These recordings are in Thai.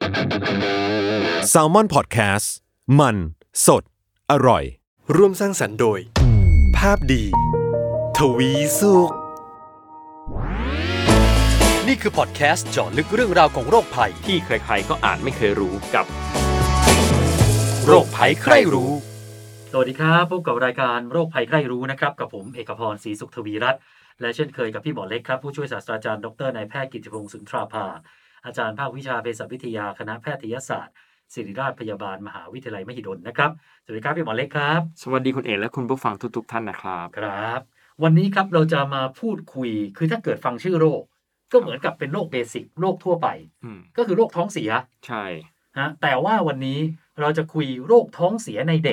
Salmon Podcast มันสดอร่อยร่วมสร้างสรรค์โดยภาพดีทวีสุขนี่คือพอดแคสต์เจาะลึกเรื่องราวของโรคภัยที่ใครๆก็อ่านไม่เคยรู้กับโรคภัยใครรู้สวัสดีครับพบกับรายการโรคภัยใครรู้นะครับกับผมเอกพรศรีสุขทวีรัตน์และเช่นเคยกับพี่หมอเล็กครับผู้ช่วยศาสตราจารย์ดรนายแพทย์กิตติพงศ์สุนทราภาอาจารย์ภาควิชาเภสัชวิทยาคณะแพทยศาสตร์ศิริราชพยาบาลมหาวิทยาลัยมหิดลนะครับสวัสดีครับพี่หมอเล็กครับสวัสดีคุณเอกและคุณผู้ฟังทุกๆท่านนะครับครับวันนี้ครับเราจะมาพูดคุยคือถ้าเกิดฟังชื่อโรคก็เหมือนกับเป็นโรคเบสิกโรคทั่วไปก็คือโรคท้องเสียใช่ฮะแต่ว่าวันนี้เราจะคุยโรคท้องเสียในเด็ก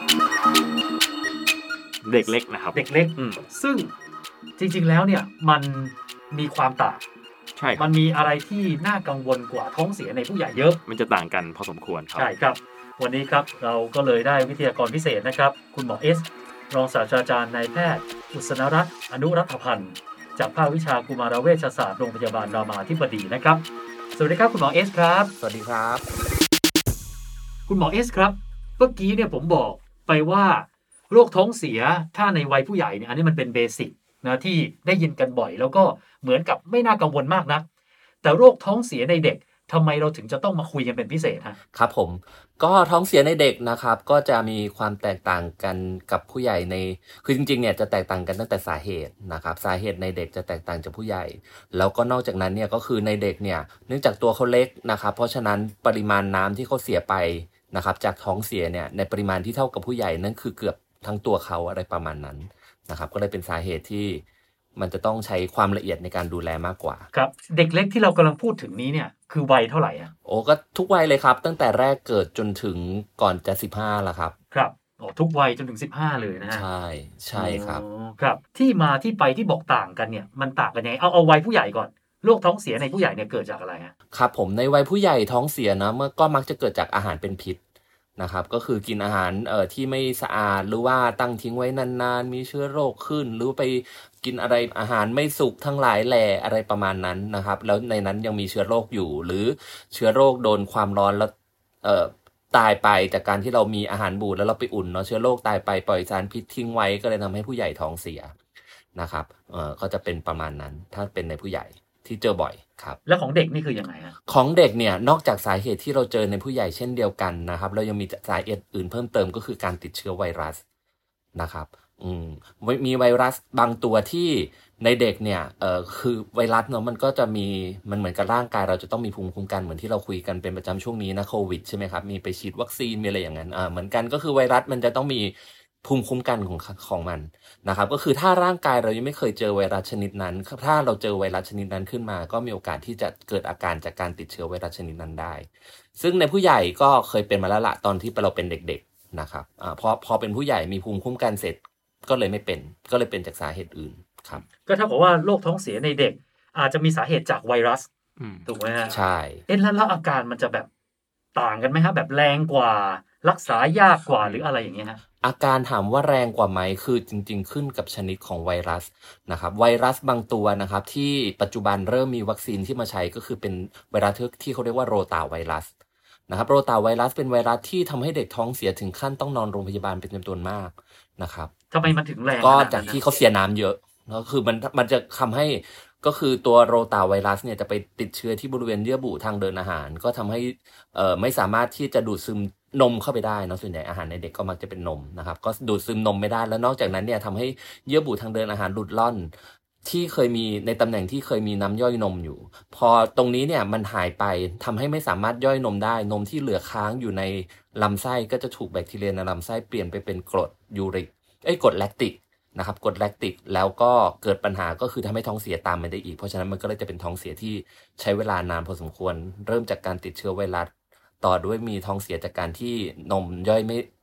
เด็กเล็กนะครับเด็กเล็กซึ่งจริงๆแล้วเนี่ยมันมีความต่างใช่มันมีอะไรที่น่ากังวลกว่าท้องเสียในผู้ใหญ่เยอะมันจะต่างกันพอสมควรครับใช่ครับวันนี้ครับเราก็เลยได้วิทยากรพิเศษนะครับคุณหมอเอสรองศาสตราจารย์นายแพทย์อุษณรัตน์อนุรัฐพันธ์จากภาควิชากุมารเวชศาสตร์โรงพยาบาลรามาธิบดีนะครับสวัสดีครับคุณหมอเอสครับสวัสดีครับคุณหมอเอสครับเมื่อกี้เนี่ยผมบอกไปว่าโรคท้องเสียถ้าในวัยผู้ใหญ่เนี่ยอันนี้มันเป็นเบสิกนะที่ได้ยินกันบ่อยแล้วก็เหมือนกับไม่น่ากังวลมากนักแต่โรคท้องเสียในเด็กทำไมเราถึงจะต้องมาคุยกันเป็นพิเศษฮะครับผมก็ท้องเสียในเด็กนะครับก็จะมีความแตกต่างกันกับผู้ใหญ่ในคือจริงๆเนี่ยจะแตกต่างกันตั้งแต่สาเหตุนะครับสาเหตุในเด็กจะแตกต่างจากผู้ใหญ่แล้วก็นอกจากนั้นเนี่ยก็คือในเด็กเนี่ยเนื่องจากตัวเขาเล็กนะครับเพราะฉะนั้นปริมาณน้ำที่เขาเสียไปนะครับจากท้องเสียเนี่ยในปริมาณที่เท่ากับผู้ใหญ่นั่นคือเกือบทั้งตัวเขาอะไรประมาณนั้นนะครับก็เลยเป็นสาเหตุที่มันจะต้องใช้ความละเอียดในการดูแลมากกว่าครับเด็กเล็กที่เรากำลังพูดถึงนี้เนี่ยคือวัยเท่าไหร่อ่ะโอ้ก็ทุกวัยเลยครับตั้งแต่แรกเกิดจนถึงก่อนจะ15ละครับครับโอ้ทุกวัยจนถึง15เลยนะฮะใช่ครับครับที่มาที่ไปที่บอกต่างกันเนี่ยมันต่างกันยังไงเอาวัยผู้ใหญ่ก่อนโรคท้องเสียในผู้ใหญ่เนี่ยเกิดจากอะไรฮะครับผมในวัยผู้ใหญ่ท้องเสียนะเมื่อก็มักจะเกิดจากอาหารเป็นพิษนะครับก็คือกินอาหารที่ไม่สะอาดหรือว่าตั้งทิ้งไว้นานๆมีเชื้อโรคขึ้นหรือไปกินอะไรอาหารไม่สุกทั้งหลายแหล่อะไรประมาณนั้นนะครับแล้วในนั้นยังมีเชื้อโรคอยู่หรือเชื้อโรคโดนความร้อนแล้วตายไปจากการที่เรามีอาหารบูดแล้วเราไปอุ่นเนาะเชื้อโรคตายไปปล่อยสารพิษทิ้งไว้ก็เลยทำให้ผู้ใหญ่ท้องเสียนะครับก็จะเป็นประมาณนั้นถ้าเป็นในผู้ใหญ่ที่เจอบ่อยครับแล้วของเด็กนี่คือยังไงฮะของเด็กเนี่ยนอกจากสาเหตุที่เราเจอในผู้ใหญ่เช่นเดียวกันนะครับเรายังมีสาเหตุอื่นเพิ่มเติมก็คือการติดเชื้อไวรัสนะครับมีไวรัสบางตัวที่ในเด็กเนี่ยคือไวรัสเนาะมันก็จะมีมันเหมือนกับร่างกายเราจะต้องมีภูมิคุ้มกันเหมือนที่เราคุยกันเป็นประจำช่วงนี้นะโควิดใช่ไหมครับมีไปฉีดวัคซีนมีอะไรอย่างนั้นเหมือนกันก็คือไวรัสมันจะต้องมีภูมิคุ้มกันของมันนะครับก็คือถ้าร่างกายเรายังไม่เคยเจอไวรัสชนิดนั้นถ้าเราเจอไวรัสชนิดนั้นขึ้นมาก็มีโอกาสที่จะเกิดอาการจากการติดเชื้อไวรัสชนิดนั้นได้ซึ่งในผู้ใหญ่ก็เคยเป็นมาแล้วละตอนที่เราเป็นเด็กๆนะครับพอเป็นผู้ใหญ่มีภูมิคุ้มกันเสร็จก็เลยไม่เป็นก็เลยเป็นจากสาเหตุอื่นครับก็เท่ากับว่าโรคท้องเสียในเด็กอาจจะมีสาเหตุจากไวรัสถูกไหมฮะใช่แล้วอาการมันจะแบบต่างกันไหมฮะแบบแรงกว่ารักษายากกว่าหรืออะไรอย่างเงี้ยฮะอาการถามว่าแรงกว่าไหมคือจริงๆขึ้นกับชนิดของไวรัสนะครับไวรัสบางตัวนะครับที่ปัจจุบันเริ่มมีวัคซีนที่มาใช้ก็คือเป็นไวรัสที่เขาเรียกว่าโรตาไวรัสนะครับโรตาไวรัสเป็นไวรัสที่ทำให้เด็กท้องเสียถึงขั้นต้องนอนโรงพยาบาลเป็นจำนวนมากนะครับทำไมมันถึงแรงก็จากที่เขาเสียน้ำเยอะก็คือมันจะทำให้ก็คือตัวโรตาไวรัสเนี่ยจะไปติดเชื้อที่บริเวณเยื่อบุทางเดินอาหารก็ทำให้ไม่สามารถที่จะดูดซึมนมเข้าไปได้เนาะส่วนใหญ่อาหารในเด็กก็มักจะเป็นนมนะครับก็ดูดซึมนมไม่ได้แล้วนอกจากนั้นเนี่ยทำให้เยื่อบุทางเดินอาหารหลุดล่อนที่เคยมีในตำแหน่งที่เคยมีน้ำย่อยนมอยู่พอตรงนี้เนี่ยมันหายไปทำให้ไม่สามารถย่อยนมได้นมที่เหลือค้างอยู่ในลำไส้ก็จะถูกแบคทีเรียในลำไส้เปลี่ยนไปเป็นกรดยูริกกรดแลคติกนะครับกรดแลคติกแล้วก็เกิดปัญหาก็คือทำให้ท้องเสียตามมาได้อีกเพราะฉะนั้นมันก็เลยจะเป็นท้องเสียที่ใช้เวลานานพอสมควรเริ่มจากการติดเชื้อไวรัสต่อด้วยมีท้องเสียจากการที่นมย่อย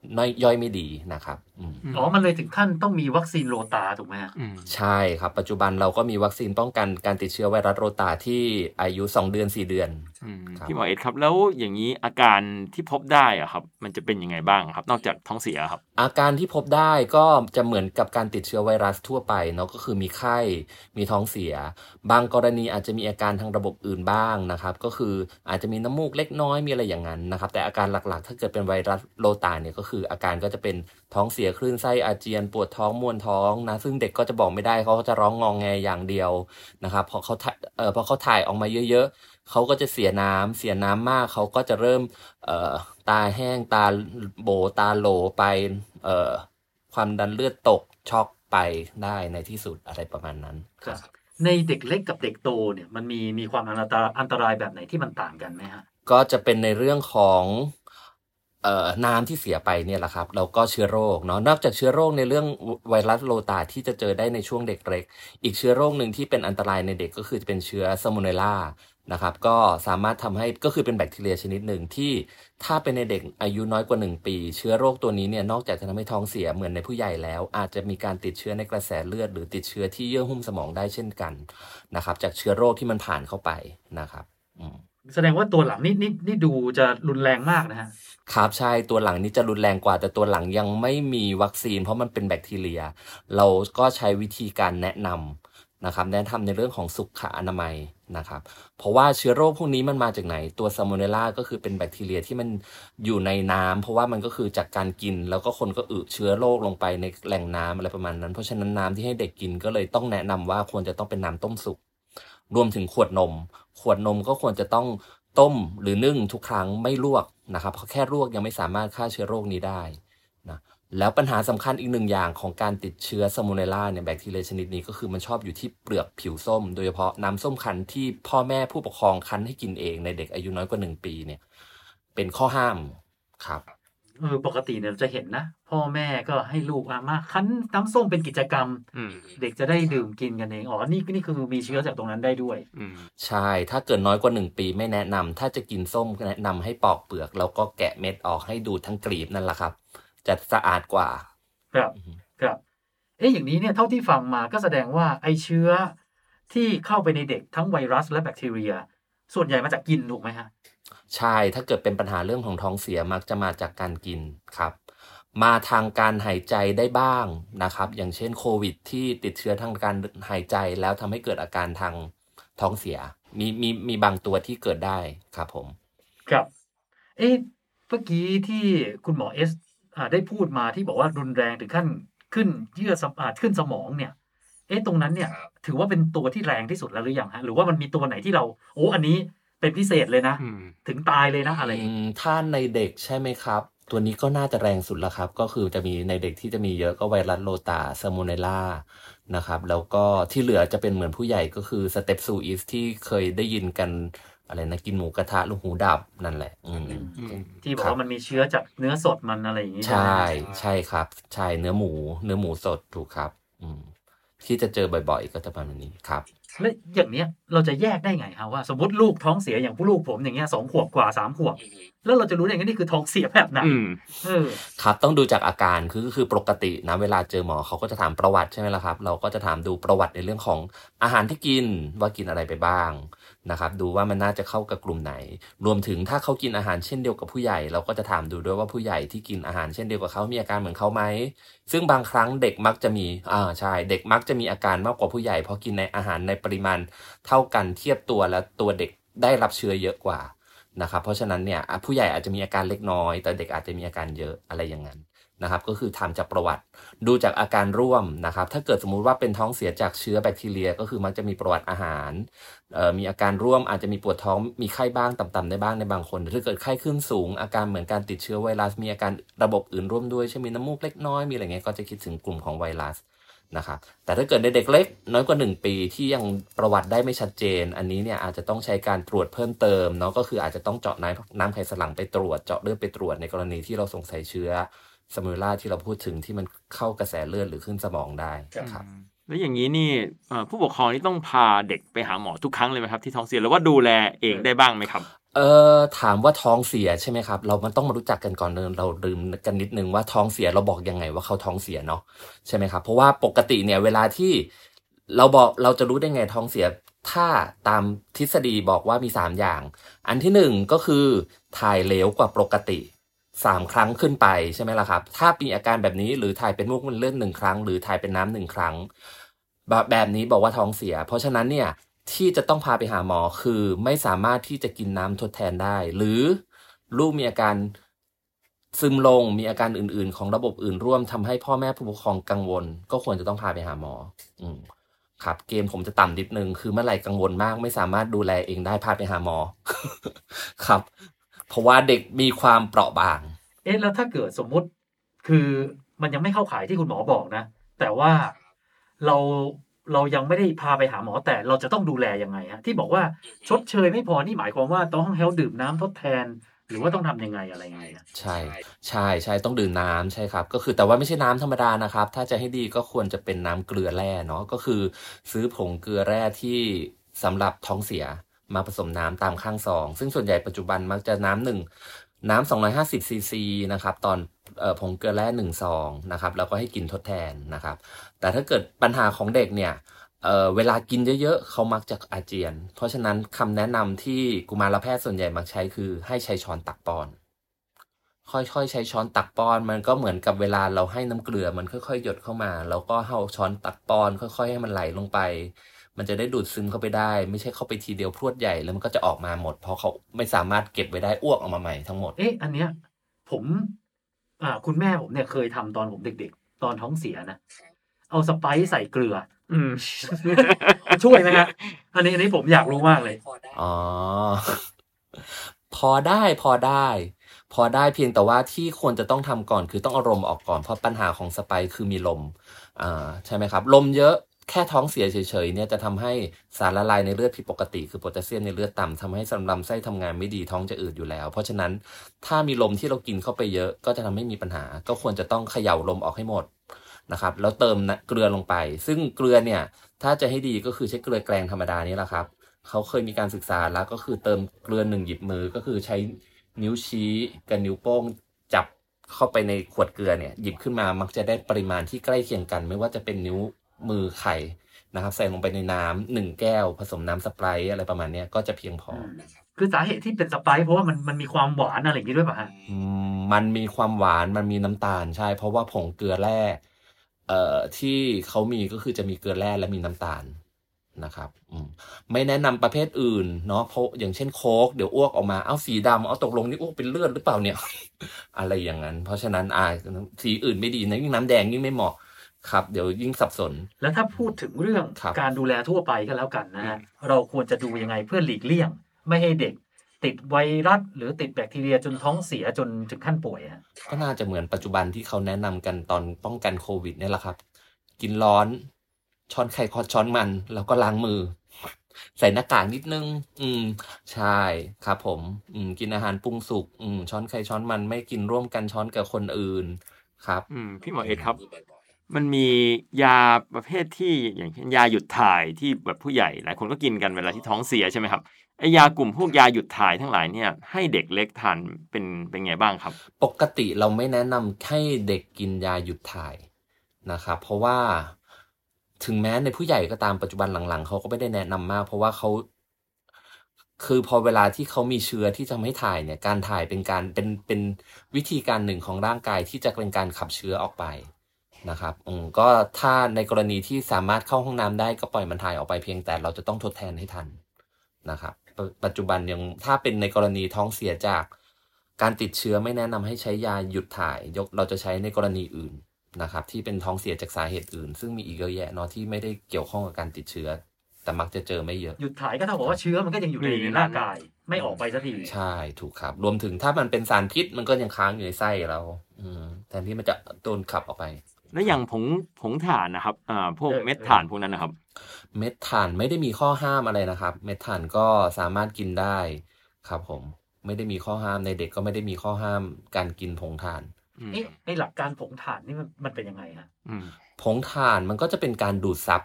ย่อยไม่ดีนะครับมันเลยถึงขั้นต้องมีวัคซีนโรตาถูกไหมฮะใช่ครับปัจจุบันเราก็มีวัคซีนป้องกันการติดเชื้อไวรัสโรตาที่อายุ2 เดือน 4 เดือนพี่หมอเอ็ดครับแล้วอย่างนี้อาการที่พบได้อะครับมันจะเป็นยังไงบ้างครับนอกจากท้องเสียครับอาการที่พบได้ก็จะเหมือนกับการติดเชื้อไวรัสทั่วไปเนาะก็คือมีไข้มีท้องเสียบางกรณีอาจจะมีอาการทางระบบอื่นบ้างนะครับก็คืออาจจะมีน้ำมูกเล็กน้อยมีอะไรอย่างนั้นนะครับแต่อาการหลักๆถ้าเกิดเป็นไวรัสโรตาเนี่ยก็คืออาการก็จะเป็นท้องเสียคลื่นไส้อาเจียนปวดท้องมวนท้องนะซึ่งเด็กก็จะบอกไม่ได้เขาก็จะร้องงอแงอย่างเดียวนะครับพอเขาถ่ายออกมาเยอะๆเขาก็จะเสียน้ำมากเขาก็จะเริ่มตาแห้งตาโบตาโหลไปความดันเลือดตกช็อกไปได้ในที่สุดอะไรประมาณนั้นครับในเด็กเล็กกับเด็กโตเนี่ยมันมีความอันตรายแบบไหนที่มันต่างกันไหมฮะก็จะเป็นในเรื่องของน้ำที่เสียไปเนี่ยแหละครับแล้วก็เชื้อโรคเนาะนอกจากเชื้อโรคในเรื่องไวรัสโรตาที่จะเจอได้ในช่วงเด็กเล็กอีกเชื้อโรคหนึ่งที่เป็นอันตรายในเด็กก็คือจะเป็นเชื้อซาโมเนลลานะครับก็สามารถทำให้ก็คือเป็นแบคทีเรียชนิดหนึ่งที่ถ้าเป็นในเด็กอายุน้อยกว่า1 ปีเชื้อโรคตัวนี้เนี่ยนอกจากจะทำให้ท้องเสียเหมือนในผู้ใหญ่แล้วอาจจะมีการติดเชื้อในกระแสเลือดหรือติดเชื้อที่เยื่อหุ้มสมองได้เช่นกันนะครับจากเชื้อโรคที่มันผ่านเข้าไปนะครับแสดงว่าตัวหลังนี่ดูจะรุนแรงมากนะฮะครับใช่ตัวหลังนี้จะรุนแรงกว่าแต่ตัวหลังยังไม่มีวัคซีนเพราะมันเป็นแบคทีเรียเราก็ใช้วิธีการแนะนำนะครับแนะนำในเรื่องของสุขอนามัยนะครับเพราะว่าเชื้อโรคพวกนี้มันมาจากไหนตัวซาโมเนลลาก็คือเป็นแบคทีเรียที่มันอยู่ในน้ำเพราะว่ามันก็คือจากการกินแล้วก็คนก็อึเชื้อโรคลงไปในแหล่งน้ำอะไรประมาณนั้นเพราะฉะนั้นน้ำที่ให้เด็กกินก็เลยต้องแนะนำว่าควรจะต้องเป็นน้ำต้มสุกรวมถึงขวดนมก็ควรจะต้องต้มหรือนึ่งทุกครั้งไม่ลวกนะครับเพราะแค่ลวกยังไม่สามารถฆ่าเชื้อโรคนี้ได้นะแล้วปัญหาสำคัญอีกหนึ่งอย่างของการติดเชื้อซาโมเนลลาเนี่ยแบคทีเรียชนิดนี้ก็คือมันชอบอยู่ที่เปลือกผิวส้มโดยเฉพาะน้ำส้มคั้นที่พ่อแม่ผู้ปกครองคั้นให้กินเองในเด็กอายุน้อยกว่า1 ปีเนี่ยเป็นข้อห้ามครับปกติเนี่ยจะเห็นนะพ่อแม่ก็ให้ลูกมาคั้นน้ำส้มเป็นกิจกรรมเด็กจะได้ดื่มกินกันเองนี่คือมีเชื้อจากตรงนั้นได้ด้วยใช่ถ้าเกิดน้อยกว่า1 ปีไม่แนะนำถ้าจะกินส้มแนะนำให้ปอกเปลือกแล้วก็แกะเม็ดออกให้ดูทั้งกลีบนั่นแหละครับจะสะอาดกว่าครับอย่างนี้เนี่ยเท่าที่ฟังมาก็แสดงว่าไอเชื้อที่เข้าไปในเด็กทั้งไวรัสและแบคทีเรียส่วนใหญ่มาจากกินถูกไหมฮะใช่ถ้าเกิดเป็นปัญหาเรื่องของท้องเสียมักจะมาจากการกินครับมาทางการหายใจได้บ้างนะครับอย่างเช่นโควิดที่ติดเชื้อทางการหายใจแล้วทำให้เกิดอาการทางท้องเสียมีบางตัวที่เกิดได้ครับผมครับเมื่อกี้ที่คุณหมอเอสได้พูดมาที่บอกว่ารุนแรงถึงขั้นขึ้นเยื่อขึ้นสมองเนี่ยตรงนั้นเนี่ยถือว่าเป็นตัวที่แรงที่สุดแล้วหรือยังฮะหรือว่ามันมีตัวไหนที่เราอันนี้เป็นพิเศษเลยนะถึงตายเลยนะอะไรถ้าในเด็กใช่ไหมครับตัวนี้ก็น่าจะแรงสุดแล้วครับก็คือจะมีในเด็กที่จะมีเยอะก็ไวรัสโรตาซาโมเนลลานะครับแล้วก็ที่เหลือจะเป็นเหมือนผู้ใหญ่ก็คือสเตปซูอิสที่เคยได้ยินกันอะไรนะกินหมูกระทะลูกหูดับนั่นแหละที่บอกว่ามันมีเชื้อจากเนื้อสดมันอะไรอย่างนี้ใช่ครับใช่เนื้อหมูสดถูกครับที่จะเจอบ่อยๆก็จะประมาณนี้ครับแล้วอย่างเนี้ยเราจะแยกได้ไงฮะว่าสมมติลูกท้องเสียอย่างผู้ลูกผมอย่างเงี้ย2 ขวบกว่า3 ขวบแล้วเราจะรู้ได้ไงนี่คือท้องเสียแบบไหนครับต้องดูจากอาการคือปกตินะเวลาเจอหมอเขาก็จะถามประวัติใช่ไหมล่ะครับเราก็จะถามดูประวัติในเรื่องของอาหารที่กินว่ากินอะไรไปบ้างนะครับดูว่ามันน่าจะเข้ากับกลุ่มไหนรวมถึงถ้าเขากินอาหารเช่นเดียวกับผู้ใหญ่เราก็จะถามดูด้วยว่าผู้ใหญ่ที่กินอาหารเช่นเดียวกับเขามีอาการเหมือนเขาไหมซึ่งบางครั้งเด็กมักจะมีใช่เด็กมักจะมีอาการมากกว่าผู้ใหญ่เพราะกินในอาหารในปริมาณเท่ากันเทียบตัวและตัวเด็กได้รับเชื้อเยอะกว่านะครับเพราะฉะนั้นเนี่ยผู้ใหญ่อาจจะมีอาการเล็กน้อยแต่เด็กอาจจะมีอาการเยอะอะไรอย่างนั้นนะครับก็คือทำจากประวัติดูจากอาการร่วมนะครับถ้าเกิดสมมุติว่าเป็นท้องเสียจากเชื้อแบคทีเรียก็คือมักจะมีประวัติอาหารมีอาการร่วมอาจจะมีปวดท้องมีไข้บ้างต่ำๆได้บ้างในบางคนถ้าเกิดไข้ขึ้นสูงอาการเหมือนการติดเชื้อไวรัสมีอาการระบบอื่นร่วมด้วยเช่นมีน้ำมูกเล็กน้อยมีอะไรเงี้ยก็จะคิดถึงกลุ่มของไวรัสนะครับแต่ถ้าเกิดในเด็กเล็กน้อยกว่า1 ปีที่ยังประวัติได้ไม่ชัดเจนอันนี้เนี่ยอาจจะต้องใช้การตรวจเพิ่มเติมเนาะก็คืออาจจะต้องเจาะน้ำไขสันหลั่งไปตรวจเจาะเลือดไปตรวจในกรณีที่เราสงสัยเชื้อซาโมเนลลาที่เราพูดถึงที่มันเข้ากระแสเลือดหรือขึ้นสมองได้ครับแล้วอย่างนี้นี่ผู้ปกครองนี่ต้องพาเด็กไปหาหมอทุกครั้งเลยไหมครับที่ท้องเสียหรือว่าดูแลเองได้บ้างไหมครับถามว่าท้องเสียใช่ไหมครับมันต้องมารู้จักกันก่อนเราลืมกันนิดนึงว่าท้องเสียเราบอกยังไงว่าเขาท้องเสียเนาะใช่ไหมครับเพราะว่าปกติเนี่ยเวลาที่เราจะรู้ได้ไงท้องเสียถ้าตามทฤษฎีบอกว่ามี3อย่างอันที่1ก็คือถ่ายเหลวกว่าปกติ3ครั้งขึ้นไปใช่ไหมล่ะครับถ้ามีอาการแบบนี้หรือถ่ายเป็นมูกมันเลื่อน1ครั้งหรือถ่ายเป็นน้ำ1ครั้งแบบนี้บอกว่าท้องเสียเพราะฉะนั้นเนี่ยที่จะต้องพาไปหาหมอคือไม่สามารถที่จะกินน้ำทดแทนได้หรือลูกมีอาการซึมลงมีอาการอื่นๆของระบบอื่นร่วมทำให้พ่อแม่ผู้ปกครองกังวลก็ควรจะต้องพาไปหาหมอครับเกมผมจะต่ำนิดนึงคือเมื่อไหร่กังวลมากไม่สามารถดูแลเองได้พาไปหาหมอ ครับเพราะว่าเด็กมีความเปราะบางแล้วถ้าเกิดสมมุติคือมันยังไม่เข้าข่ายที่คุณหมอบอกนะแต่ว่าเรายังไม่ได้พาไปหาหมอแต่เราจะต้องดูแลยังไงฮะที่บอกว่าชดเชยไม่พอนี่หมายความว่าต้องให้เขาดื่มน้ำทดแทนหรือว่าต้องทำยังไงอะไรยังไงใช่ต้องดื่มน้ำใช่ครับก็คือแต่ว่าไม่ใช่น้ำธรรมดานะครับถ้าจะให้ดีก็ควรจะเป็นน้ำเกลือแร่เนาะก็คือซื้อผงเกลือแร่ที่สำหรับท้องเสียมาผสมน้ำตามข้างซองซึ่งส่วนใหญ่ปัจจุบันมักจะน้ำ250ซีซีนะครับตอนผงเกลือแร่1ซองนะครับแล้วก็ให้กินทดแทนนะครับแต่ถ้าเกิดปัญหาของเด็กเนี่ยเวลากินเยอะๆเขามักจะอาเจียนเพราะฉะนั้นคำแนะนำที่กุมารแพทย์ส่วนใหญ่มักใช้คือให้ใช้ช้อนตักป้อนค่อยๆใช้ช้อนตักป้อนมันก็เหมือนกับเวลาเราให้น้ำเกลือมันค่อยๆหยดเข้ามาแล้วก็เอาช้อนตักป้อนค่อยๆให้มันไหลลงไปมันจะได้ดูดซึมเข้าไปได้ไม่ใช่เข้าไปทีเดียวพรวดใหญ่แล้วมันก็จะออกมาหมดเพราะเขาไม่สามารถเก็บไว้ได้อ้วกออกมาใหม่ทั้งหมดอันเนี้ยผมคุณแม่ผมเนี่ยเคยทำตอนผมเด็กๆตอนท้องเสียนะเอาสไปซ์ใส่เกลือช่วยไหมฮะอันนี้ผมอยากรู้มากเลยพอได้เพียงแต่ว่าที่ควรจะต้องทำก่อนคือต้องเอาลมออกก่อนเพราะปัญหาของสไปซ์คือมีลมใช่ไหมครับลมเยอะแค่ท้องเสียเฉยๆเนี่ยจะทำให้สารละลายในเลือดผิดปกติคือโพแทสเซียมในเลือดต่ำทำให้ลำไส้ทำงานไม่ดีท้องจะอืดอยู่แล้วเพราะฉะนั้นถ้ามีลมที่เรากินเข้าไปเยอะก็จะทำให้มีปัญหาก็ควรจะต้องเขย่าลมออกให้หมดนะครับแล้วเติมเกลือลงไปซึ่งเกลือเนี่ยถ้าจะให้ดีก็คือใช้เกลือแกลงธรรมดานี่แหละครับเขาเคยมีการศึกษาแล้วก็คือเติมเกลือ1หยิบมือก็คือใช้นิ้วชี้กับนิ้วโป้งจับเข้าไปในขวดเกลือเนี่ยหยิบขึ้นมามักจะได้ปริมาณที่ใกล้เคียงกันไม่ว่าจะเป็นนิ้วมือไข่นะครับใส่ลงไปในน้ำ1แก้วผสมน้ำสไปร์อะไรประมาณนี้ก็จะเพียงพอคือสาเหตุที่เป็นสไปร์เพราะว่ามันมีความหวานอะไรอย่างนี้ด้วยป่ะฮะมันมีความหวานมันมีน้ำตาลใช่เพราะว่าผงเกลือแร่ที่เขามีก็คือจะมีเกลือแร่และมีน้ำตาลนะครับไม่แนะนำประเภทอื่นเนาะเพราะอย่างเช่นโค้กเดี๋ยวอ้วกออกมาสีดำตกลงนี่อ้วกเป็นเลือดหรือเปล่าเนี่ย อะไรอย่างนั้นเพราะฉะนั้นสีอื่นไม่ดีนะยิ่งน้ำแดงยิ่งไม่เหมาะครับเดี๋ยวยิ่งสับสนแล้วถ้าพูดถึงเรื่องการดูแลทั่วไปก็แล้วกันนะฮะเราควรจะดูยังไงเพื่อหลีกเลี่ยงไม่ให้เด็กติดไวรัสหรือติดแบคทีเรียจนท้องเสียจนถึงขั้นป่วยก็น่าจะเหมือนปัจจุบันที่เขาแนะนำกันตอนป้องกันโควิดนี่แหละครับกินร้อนช้อนไข่ช้อนมันแล้วก็ล้างมือใส่หน้ากากนิดนึงใช่ครับผมกินอาหารปรุงสุกช้อนไข่ช้อนมันไม่กินร่วมกันช้อนกับคนอื่นครับพี่หมอเอ็ดครับมันมียาประเภทที่อย่างเช่นยาหยุดถ่ายที่แบบผู้ใหญ่หลายคนก็กินกันเวลาที่ท้องเสียใช่ไหมครับไอยากลุ่มพวกยาหยุดถ่ายทั้งหลายเนี่ยให้เด็กเล็กทานเป็นไงบ้างครับปกติเราไม่แนะนำให้เด็กกินยาหยุดถ่ายนะครับเพราะว่าถึงแม้ในผู้ใหญ่ก็ตามปัจจุบันหลังๆเขาก็ไม่ได้แนะนำมากเพราะว่าเขาคือพอเวลาที่เขามีเชื้อที่จะไม่ถ่ายเนี่ยการถ่ายเป็นวิธีการหนึ่งของร่างกายที่จะเป็นการขับเชื้อออกไปนะครับก็ถ้าในกรณีที่สามารถเข้าห้องน้ำได้ก็ปล่อยมันถ่ายออกไปเพียงแต่เราจะต้องทดแทนให้ทันนะครับปัจจุบันยังถ้าเป็นในกรณีท้องเสียจากการติดเชื้อไม่แนะนำให้ใช้ยาหยุดถ่ายเราจะใช้ในกรณีอื่นนะครับที่เป็นท้องเสียจากสาเหตุอื่นซึ่งมีอีกเยอะแยะเนาะที่ไม่ได้เกี่ยวข้องกับการติดเชื้อแต่มักจะเจอไม่เยอะหยุดถ่ายก็เท่ากับว่าเชื้อมันก็ยังอยู่ในร่างกายไม่ออกไปสักทีใช่ถูกครับรวมถึงถ้ามันเป็นสารพิษมันก็ยังค้างอยู่ในไส้เราแทนที่มันจะโดนขับออกไปแล้วอย่างผงถ่านนะครับพวกเม็ดถ่านพวกนั้นนะครับเม็ดถ่านไม่ได้มีข้อห้ามอะไรนะครับเม็ดถ่านก็สามารถกินได้ครับผมไม่ได้มีข้อห้ามในเด็กก็ไม่ได้มีข้อห้ามการกินผงถ่านไอ้หลักการผงถ่านนี่มันเป็นยังไงฮะผงถ่านมันก็จะเป็นการดูดซับ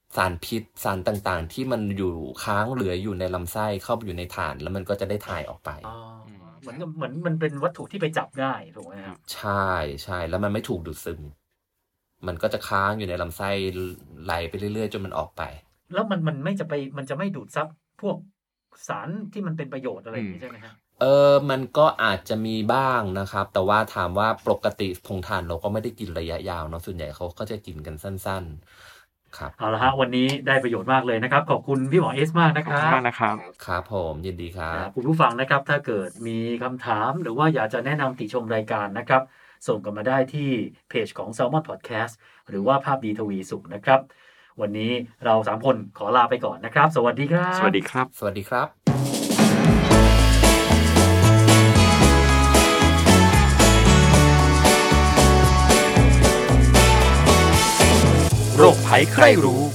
สารพิษสารต่างๆที่มันอยู่ค้างเหลืออยู่ในลำไส้เข้าไปอยู่ในฐานแล้วมันก็จะได้ถ่ายออกไปเหมือนมันเป็นวัตถุที่ไปจับได้ถูกไหมครับใช่แล้วมันไม่ถูกดูดซึมมันก็จะค้างอยู่ในลำไส้ไหลไปเรื่อยๆจนมันออกไปแล้วมันไม่จะไปมันจะไม่ดูดซับพวกสารที่มันเป็นประโยชน์อะไรอย่างนี้ใช่ไหมครับมันก็อาจจะมีบ้างนะครับแต่ว่าถามว่าปกติผงถ่านเราก็ไม่ได้กินระยะยาวเนาะส่วนใหญ่เขาก็จะกินกันสั้นๆครับเอาละฮะวันนี้ได้ประโยชน์มากเลยนะครับขอบคุณพี่หมอเอสมากนะครับขอบคุณมากนะครับครับผมยินดีครับคุณผู้ฟังนะครับถ้าเกิดมีคำถามหรือว่าอยากจะแนะนำติชมรายการนะครับส่งกันมาได้ที่เพจของ Salmon Podcast หรือว่าภาพดีทวีสุขนะครับวันนี้เรา3คนขอลาไปก่อนนะครับสวัสดีครับสวัสดีครับสวัสดีครับโรคภัยใครรู้